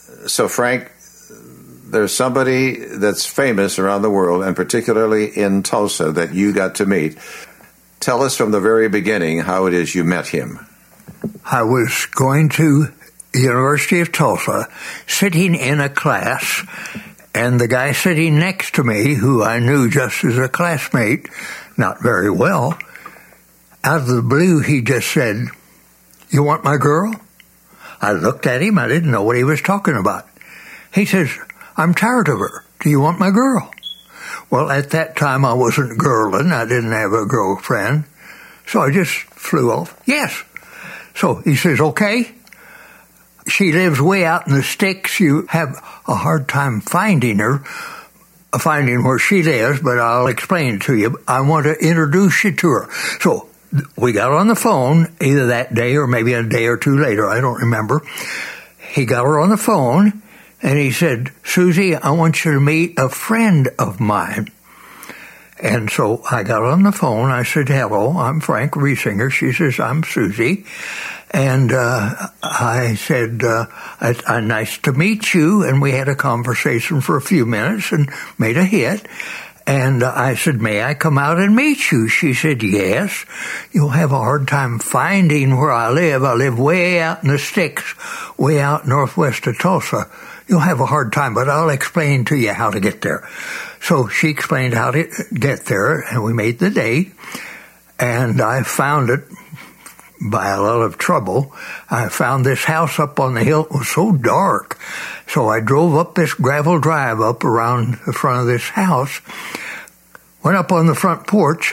So, Frank, there's somebody that's famous around the world, and particularly in Tulsa, that you got to meet. Tell us from the very beginning how it is you met him. I was going to the University of Tulsa, sitting in a class, and the guy sitting next to me, who I knew just as a classmate, not very well, out of the blue, he just said, "You want my girl?" I looked at him. I didn't know what he was talking about. He says, "I'm tired of her. Do you want my girl?" Well, at that time, I wasn't girling. I didn't have a girlfriend. So I just flew off. Yes. So he says, "Okay. She lives way out in the sticks. You have a hard time finding her, finding where she lives, but I'll explain it to you. I want to introduce you to her." So we got on the phone either that day or maybe a day or two later. I don't remember. He got her on the phone, and he said, "Susie, I want you to meet a friend of mine." And so I got on the phone. I said, "Hello, I'm Frank Riesinger." She says, "I'm Susie." And I said, "Nice to meet you." And we had a conversation for a few minutes and made a hit. And I said, "May I come out and meet you?" She said, "Yes. You'll have a hard time finding where I live. I live way out in the sticks, way out northwest of Tulsa. You'll have a hard time, but I'll explain to you how to get there." So she explained how to get there, and we made the date. And I found it by a lot of trouble. I found this house up on the hill. It was so dark. So I drove up this gravel drive up around the front of this house, went up on the front porch,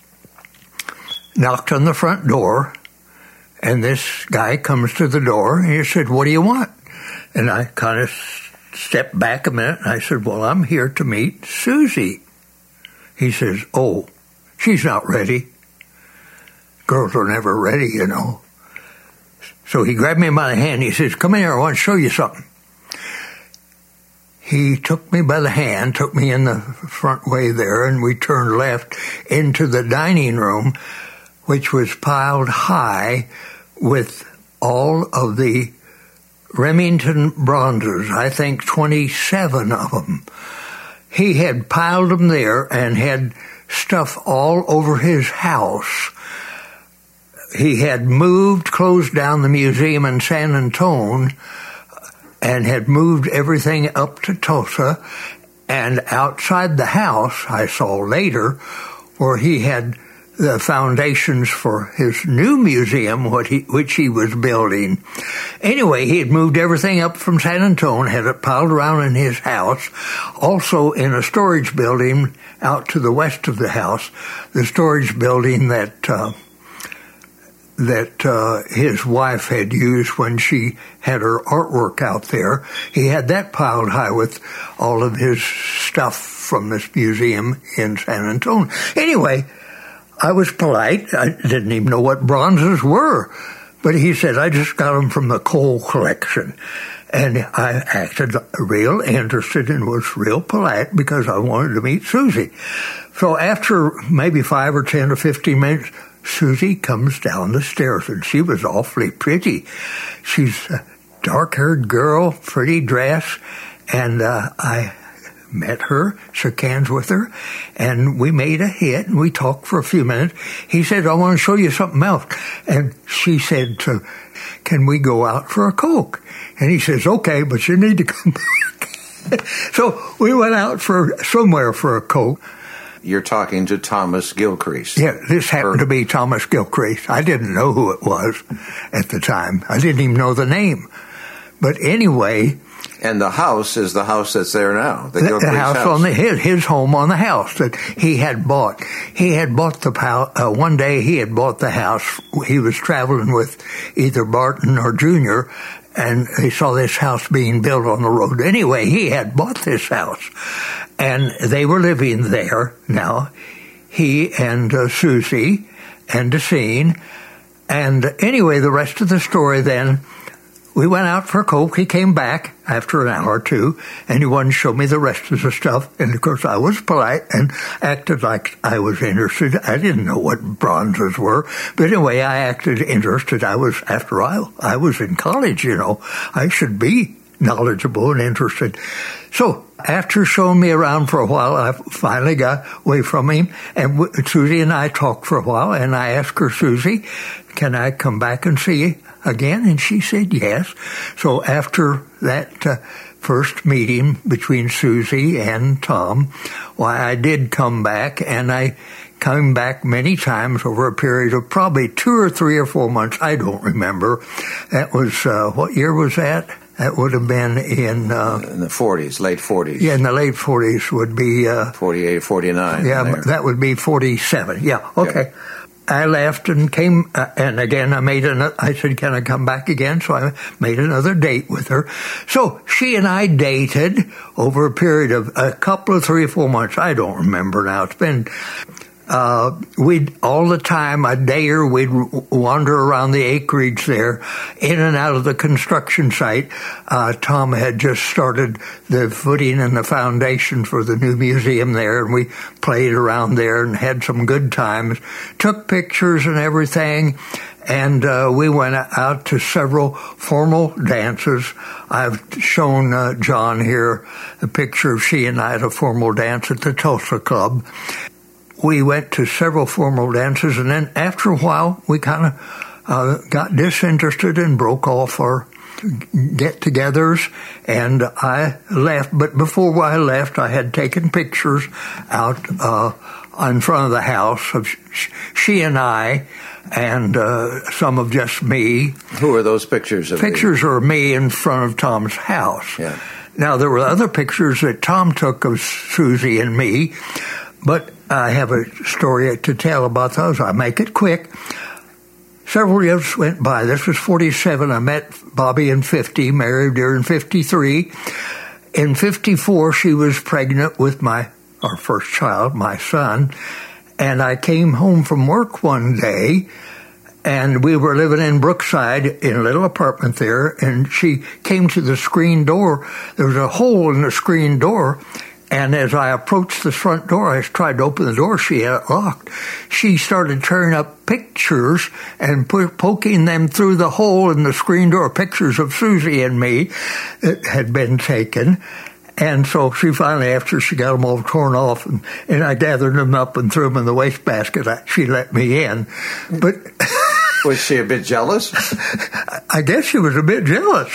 knocked on the front door, and this guy comes to the door, and he said, "What do you want?" And I kind of stepped back a minute, and I said, "Well, I'm here to meet Susie." He says, "Oh, she's not ready." Girls are never ready, you know. So he grabbed me by the hand. He says, "Come in here, I want to show you something." He took me by the hand, took me in the front way there, and we turned left into the dining room, which was piled high with all of the Remington bronzes, I think 27 of them. He had piled them there and had stuff all over his house. He had closed down the museum in San Antonio, and had moved everything up to Tulsa. And outside the house, I saw later, where he had the foundations for his new museum, which he was building. Anyway, he had moved everything up from San Antonio, had it piled around in his house, also in a storage building out to the west of the house, the storage building that his wife had used when she had her artwork out there. He had that piled high with all of his stuff from this museum in San Antonio. Anyway, I was polite. I didn't even know what bronzes were. But he said, "I just got them from the coal collection." And I acted real interested and was real polite because I wanted to meet Susie. So after maybe 5 or 10 or 15 minutes, Susie comes down the stairs, and she was awfully pretty. She's a dark-haired girl, pretty dress, and I met her, shook hands with her, and we made a hit, and we talked for a few minutes. He said, "I want to show you something else." And she said, "Can we go out for a Coke?" And he says, "Okay, but you need to come back." So we went out somewhere for a Coke. You're talking to Thomas Gilcrease. Yeah, this happened to be Thomas Gilcrease. I didn't know who it was at the time. I didn't even know the name. But anyway... And the house is the house that's there now. The house on his home on the house that he had bought. He had bought one day he had bought the house. He was traveling with either Barton or Junior, and he saw this house being built on the road. Anyway, he had bought this house, and they were living there now, he and Susie and Decene. And anyway, the rest of the story then, we went out for a Coke. He came back after an hour or two, and he wanted to show me the rest of the stuff. And, of course, I was polite and acted like I was interested. I didn't know what bronzes were. But anyway, I acted interested. After all, I was in college, you know. I should be knowledgeable and interested. So after showing me around for a while, I finally got away from him, and Susie and I talked for a while, and I asked her, Susie, can I come back and see you again? And she said yes. So after that first meeting between Susie and Tom, why, I did come back, and I came back many times over a period of probably 2 or 3 or 4 months. I don't remember. That was, what year was that? That would have been in the 40s, late 40s. Yeah, in the late 40s would be 48, 49. Yeah, there. That would be 47. Yeah, okay. I left and came, and again I said, can I come back again? So I made another date with her. So she and I dated over a period of a couple of 3 or 4 months. I don't remember now. It's been. We'd all the time, a day or we'd wander around the acreage there, in and out of the construction site. Tom had just started the footing and the foundation for the new museum there, and we played around there and had some good times, took pictures and everything, and we went out to several formal dances. I've shown John here a picture of she and I at a formal dance at the Tulsa Club. We went to several formal dances, and then after a while, we kind of got disinterested and broke off our get-togethers, and I left. But before I left, I had taken pictures out in front of the house of she and I, and some of just me. Who are those pictures of? Pictures are me in front of Tom's house. Yeah. Now, there were other pictures that Tom took of Susie and me, but I have a story to tell about those. I make it quick. Several years went by. This was 47. I met Bobby in 50, married her in 53. In 54, she was pregnant with our first child, my son, and I came home from work one day, and we were living in Brookside in a little apartment there, and she came to the screen door. There was a hole in the screen door, and as I approached the front door, I tried to open the door. She had it locked. She started tearing up pictures and poking them through the hole in the screen door, pictures of Susie and me that had been taken. And so she finally, after she got them all torn off, and I gathered them up and threw them in the wastebasket, she let me in. But was she a bit jealous? I guess she was a bit jealous.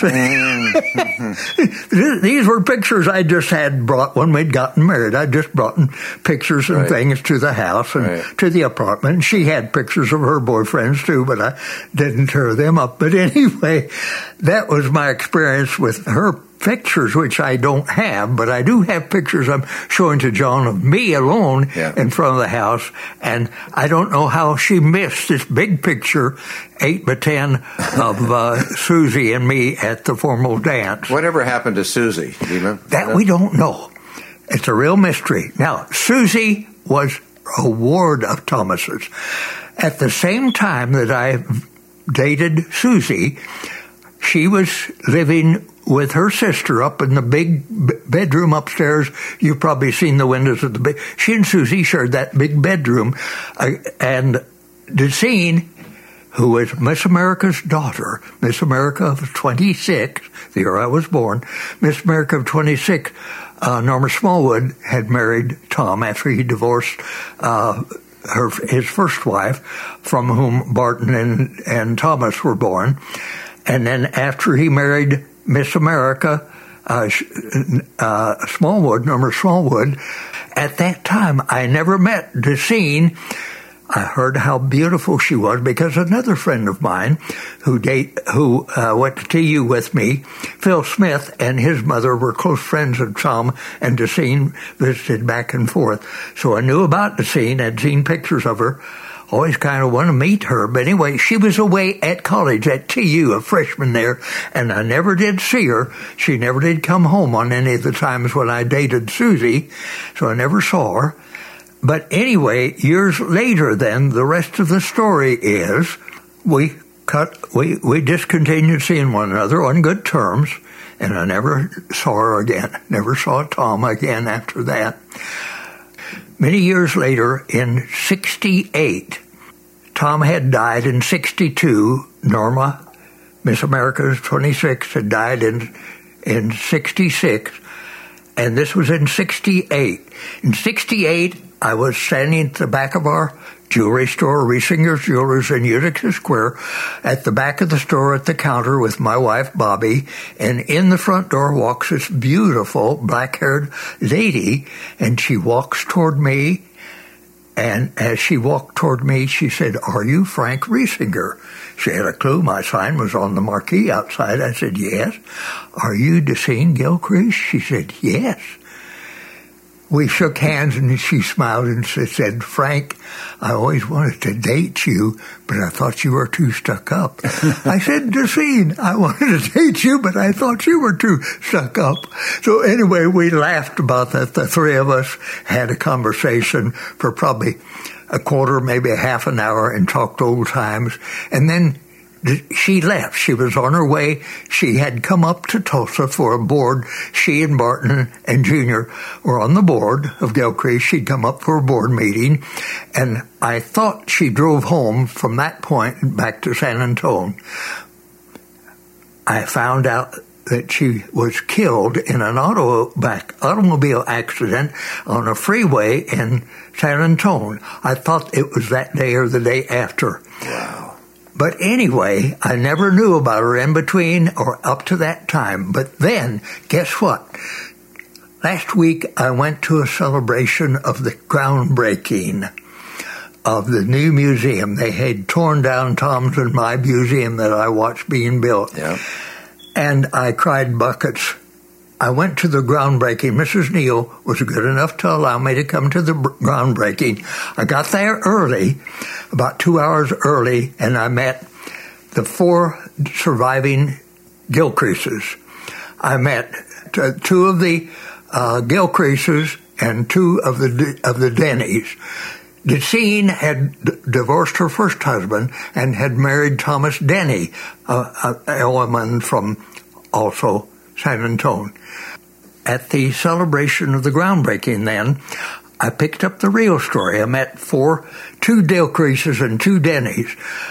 These were pictures I just had brought when we'd gotten married. I just brought pictures and things to the house and to the apartment. And she had pictures of her boyfriends too, but I didn't tear them up. But anyway, that was my experience with her pictures, which I don't have, but I do have pictures I'm showing to John of me alone in front of the house, and I don't know how she missed this big picture, 8 by 10, of Susie and me at the formal dance. Whatever happened to Susie? Do you remember? That we don't know. It's a real mystery. Now, Susie was a ward of Thomas's. At the same time that I dated Susie, she was living with her sister up in the big bedroom upstairs. You've probably seen the windows of the big. She and Susie shared that big bedroom. And Decene, who was Miss America's daughter, Miss America of 26, the year I was born, Miss America of 26, Norma Smallwood had married Tom after he divorced his first wife, from whom Barton and Thomas were born. And then after he married Miss America, Smallwood, Norma Smallwood, at that time I never met Decene. I heard how beautiful she was because another friend of mine who went to TU with me, Phil Smith, and his mother were close friends of Tom, and Decene visited back and forth. So I knew about Decene, I'd seen pictures of her. Always kind of want to meet her. But anyway, she was away at college at TU, a freshman there, and I never did see her. She never did come home on any of the times when I dated Susie, so I never saw her. But anyway, years later then, the rest of the story is we discontinued seeing one another on good terms, and I never saw her again, never saw Tom again after that. Many years later, in 68, Tom had died in 62. Norma, Miss America 26, had died in in 66, and this was in 68. In 68, I was standing at the back of our jewelry store, Riesinger's Jewelers in Utica Square, at the back of the store at the counter with my wife, Bobby, and in the front door walks this beautiful black-haired lady, and she walks toward me, and as she walked toward me, she said, "Are you Frank Riesinger?" She had a clue. My sign was on the marquee outside. I said, "Yes." "Are you Dacine Gilcrease?" She said, "Yes." We shook hands, and she smiled and said, "Frank, I always wanted to date you, but I thought you were too stuck up." I said, "Dacine, I wanted to date you, but I thought you were too stuck up." So anyway, we laughed about that. The three of us had a conversation for probably a quarter, maybe a half an hour, and talked old times. And then she left. She was on her way. She had come up to Tulsa for a board. She and Barton and Junior were on the board of Gilcrease. She'd come up for a board meeting, and I thought she drove home from that point back to San Antonio. I found out that she was killed in an automobile accident on a freeway in San Antonio. I thought it was that day or the day after. Wow. But anyway, I never knew about her in between or up to that time. But then, guess what? Last week, I went to a celebration of the groundbreaking of the new museum. They had torn down Tom's and my museum that I watched being built. Yeah. And I cried buckets. I went to the groundbreaking. Mrs. Neal was good enough to allow me to come to the groundbreaking. I got there early, about 2 hours early, and I met the 4 surviving Gilcreases. I met 2 of the Gilcreases and 2 of the Denneys. Dacine had divorced her first husband and had married Thomas Denny, a woman from also San Antonio. At the celebration of the groundbreaking then, I picked up the real story. I met 2 Gilcreases and 2 Denneys.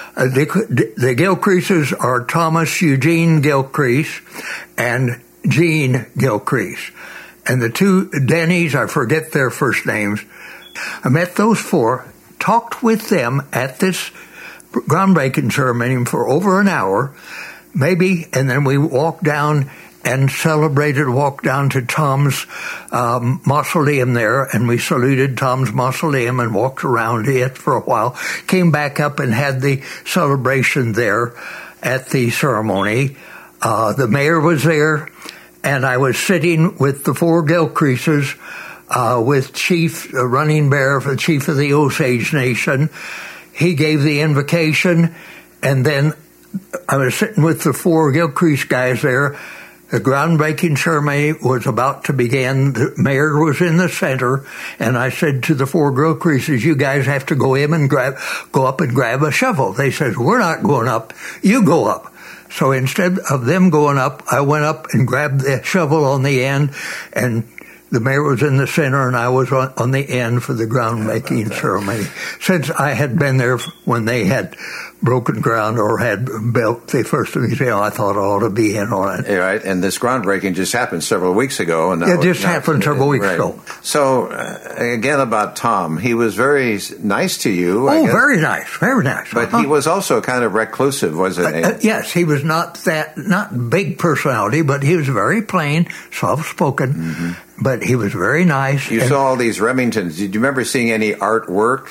The Gilcreases are Thomas Eugene Gilcrease and Jean Gilcrease. And the 2 Denneys, I forget their first names. I met those 4, talked with them at this groundbreaking ceremony for over an hour, maybe, and then we walked down and walked down to Tom's mausoleum there, and we saluted Tom's mausoleum and walked around it for a while, came back up and had the celebration there at the ceremony. The mayor was there, and I was sitting with the 4 Gilcreases, with Chief Running Bear, the chief of the Osage Nation. He gave the invocation, and then I was sitting with the 4 Gilcrease guys there. The groundbreaking ceremony was about to begin. The mayor was in the center, and I said to the 4 Gilcreases, "You guys have to go up and grab a shovel." They said, "We're not going up. You go up." So instead of them going up, I went up and grabbed the shovel on the end, and the mayor was in the center, and I was on the end for the groundbreaking ceremony. Since I had been there when they had broken ground or had built the first museum, I thought I ought to be in on it. Yeah, right, and this groundbreaking just happened several weeks ago. And it just happened several weeks ago. So, again, about Tom, he was very nice to you. Oh, very nice, very nice. But he was also kind of reclusive, wasn't he? Yes, he was not big personality, but he was very plain, soft-spoken. Mm-hmm. But he was very nice. You saw all these Remingtons. Did you remember seeing any artwork?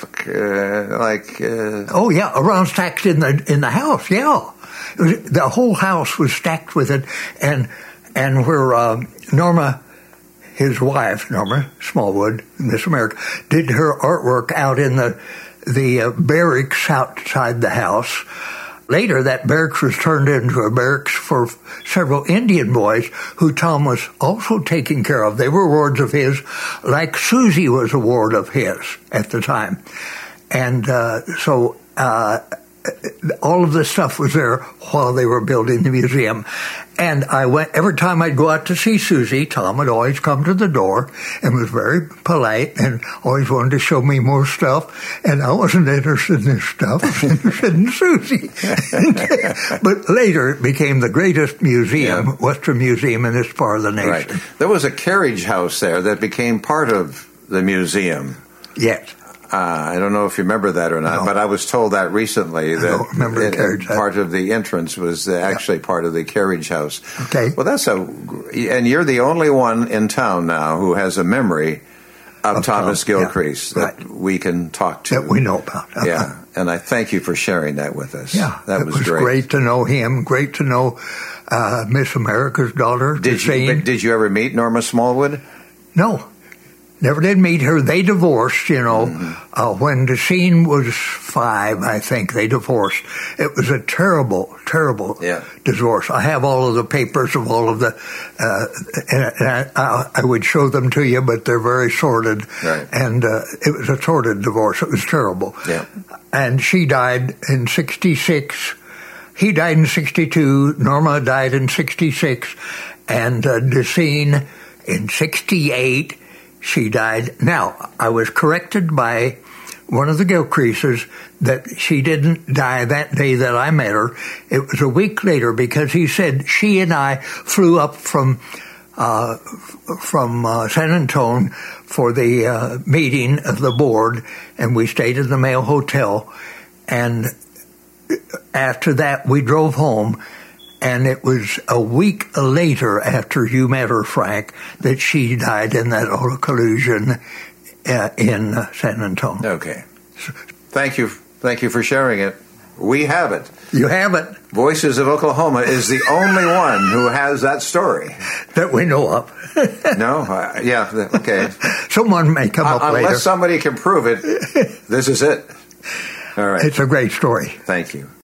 Oh yeah, around stacked in the house. Yeah, the whole house was stacked with it, and where Norma, his wife, Norma Smallwood, Miss America, did her artwork out in the barracks outside the house. Later, that barracks was turned into a barracks for several Indian boys who Tom was also taking care of. They were wards of his, like Susie was a ward of his at the time. And so all of the stuff was there while they were building the museum. And I went, every time I'd go out to see Susie, Tom would always come to the door and was very polite and always wanted to show me more stuff. And I wasn't interested in this stuff. I was interested in Susie. But later it became the greatest museum, Western Museum in this part of the nation. Right. There was a carriage house there that became part of the museum. Yes. I don't know if you remember that or not, but I was told that recently. That I don't remember the carriage house. Part of the entrance was actually part of the carriage house. Okay. Well, and you're the only one in town now who has a memory of Thomas Gilcrease that we can talk to. That we know about. Yeah, and I thank you for sharing that with us. Yeah, that was great. Great to know him. Great to know Miss America's daughter. Did you ever meet Norma Smallwood? No. Never did meet her. They divorced, when Decene was 5, I think, they divorced. It was a terrible, terrible divorce. I have all of the papers of all of the, and I would show them to you, but they're very sordid. Right. And it was a sordid divorce. It was terrible. Yeah. And she died in 66. He died in 62. Norma died in 66. And Decene in 68. She died. Now, I was corrected by one of the Gilcreases that she didn't die that day that I met her. It was a week later because he said she and I flew up from San Antonio for the meeting of the board, and we stayed in the Mayo Hotel. And after that, we drove home. And it was a week later after you met her, Frank, that she died in that auto collision in San Antonio. Okay. Thank you for sharing it. We have it. You have it. Voices of Oklahoma is the only one who has that story. That we know of. No? Okay. Someone may come up later. Unless somebody can prove it, this is it. All right. It's a great story. Thank you.